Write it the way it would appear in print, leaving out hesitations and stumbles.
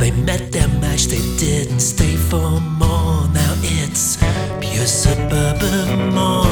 They met their match, they didn't stay for more. Now it's pure suburban more.